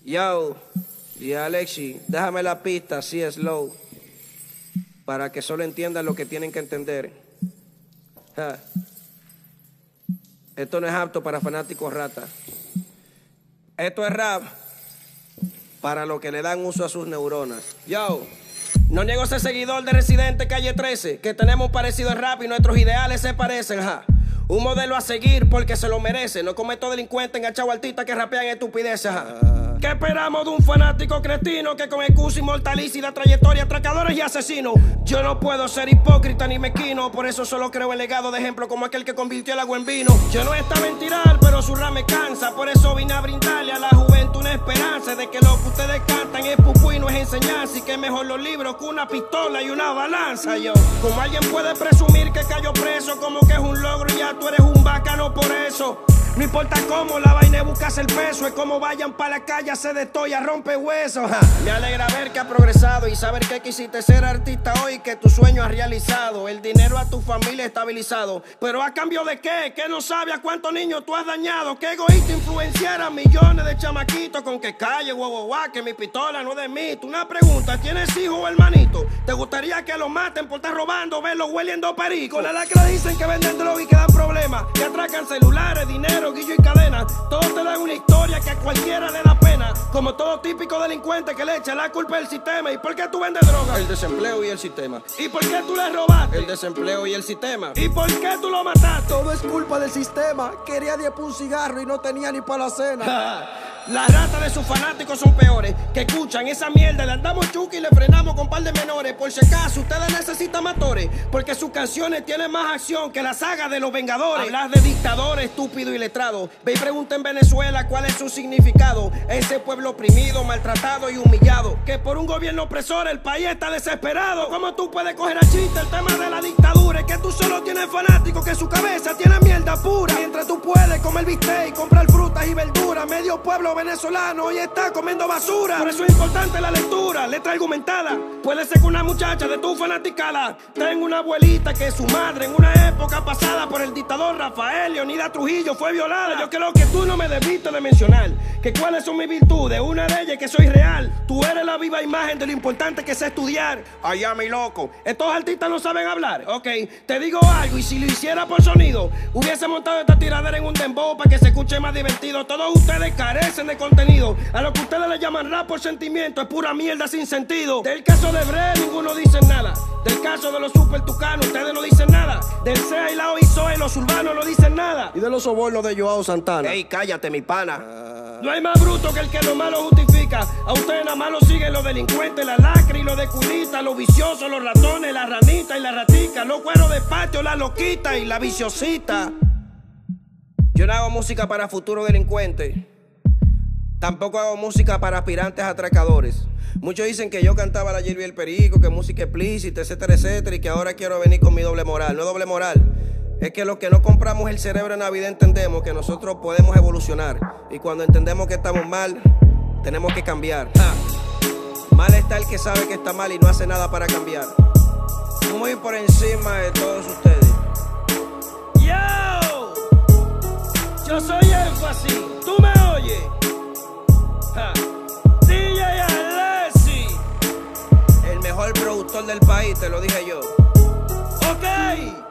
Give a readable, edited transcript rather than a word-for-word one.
Yo, y Alexi, déjame la pista así slow, para que solo entiendan lo que tienen que entender. Ja. Esto no es apto para fanáticos ratas. Esto es rap para los que le dan uso a sus neuronas. Yo, no niego ser seguidor de Residente Calle 13, que tenemos parecido en rap y nuestros ideales se parecen, ja. Un modelo a seguir porque se lo merece. No cometo delincuentes enganchados artistas que rapean estupideces, ja. ¿Qué esperamos de un fanático cretino que con excusa inmortaliza y la trayectoria atracadores y asesinos? Yo no puedo ser hipócrita ni mezquino, por eso solo creo en legado de ejemplo como aquel que convirtió el agua en vino. Yo no estaba en tirar, pero su rap me cansa, por eso vine a brindarle a la juventud una esperanza de que lo que ustedes cantan es pupú y no es enseñanza, y que mejor los libros que una pistola y una balanza. Yo, como alguien puede presumir que cayó preso, como que es un logro y ya tú eres un bacano por eso. No importa cómo, la vaina es buscarse el peso. Es como vayan para la calle, se destoya, rompe huesos. Ja. Me alegra ver que ha progresado y saber que quisiste ser artista hoy, que tu sueño has realizado. El dinero a tu familia estabilizado. Pero ¿a cambio de qué? Que no sabe a cuántos niños tú has dañado. Que egoísta influenciar a millones de chamaquitos con que calle, guau, que mi pistola no es de mí. Tú una pregunta, ¿tienes hijo o hermanito? ¿Te gustaría que lo maten por estar robando, verlo hueliendo perico? Con la lacra dicen que venden droga y que dan problemas, que atracan celulares, dinero, guillo y cadena. Todos te dan una historia que a cualquiera le da pena, como todo típico delincuente que le echa la culpa al sistema. ¿Y por qué tú vendes droga? El desempleo y el sistema. ¿Y por qué tú le robaste? El desempleo y el sistema. ¿Y por qué tú lo mataste? Todo es culpa del sistema. Quería 10 por un cigarro y no tenía ni para la cena. Las ratas de sus fanáticos son peores, que escuchan esa mierda, le andamos chuki y le frenamos con par de menores. Por si acaso ustedes necesitan matores, porque sus canciones tienen más acción que la saga de los Vengadores. Hablas de dictadores, estúpido y letrado. Ve y pregunta en Venezuela cuál es su significado. Ese pueblo oprimido, maltratado y humillado, que por un gobierno opresor el país está desesperado. ¿Cómo tú puedes coger a chiste el tema de la dictadura? Es que tú solo tienes fanáticos que su cabeza tiene mierda pura. Mientras tú puedes comer bistec y comprar frutas y verduras, medio pueblo venezolano hoy está comiendo basura. Por eso es importante la lectura, letra argumentada. Puede ser que una muchacha de tu fanaticada tenga una abuelita que su madre en una época pasada por el dictador Rafael Leonidas Trujillo fue violada. Yo creo que tú no me debiste de mencionar que cuáles son mis virtudes. Una de ellas es que soy real. Tú eres la viva imagen de lo importante que es estudiar. Allá mi loco, estos artistas no saben hablar. Ok, te digo algo, y si lo hiciera por sonido, hubiese montado esta tiradera en un dembow para que se escuche más divertido. Todos ustedes carecen de contenido. A lo que ustedes le llaman rap por sentimiento es pura mierda sin sentido. Del caso de Bre ninguno dice nada. Del caso de los super tucanos ustedes no dicen nada. Del CEA y la OISOE los urbanos no dicen nada. Y de los sobornos de Joao Santana. Ey, cállate mi pana. No hay más bruto que el que lo malo justifica. A ustedes nada más lo siguen los delincuentes, la lacra y los de culita, los viciosos, los ratones, la ranita y la ratica, los cueros de patio, la loquita y la viciosita. Yo no hago música para futuros delincuentes. Tampoco hago música para aspirantes atracadores. Muchos dicen que yo cantaba la Gilby el Perico, que música explícita, etcétera, etcétera, y que ahora quiero venir con mi doble moral. No es doble moral, es que los que no compramos el cerebro en Navidad entendemos que nosotros podemos evolucionar. Y cuando entendemos que estamos mal, tenemos que cambiar. Mal está el que sabe que está mal y no hace nada para cambiar. Muy por encima de todos ustedes. Yo soy Énfasis, ¿tú me oyes? DJ Alexi, el mejor productor del país, te lo dije yo. Ok.